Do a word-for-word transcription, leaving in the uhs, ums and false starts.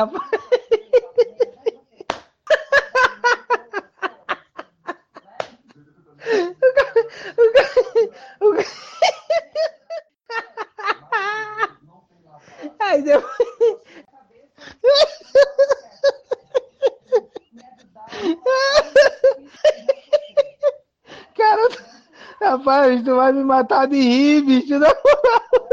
Aí depois... Cara, rapaz, tu vai me matar de rir, bicho. Não.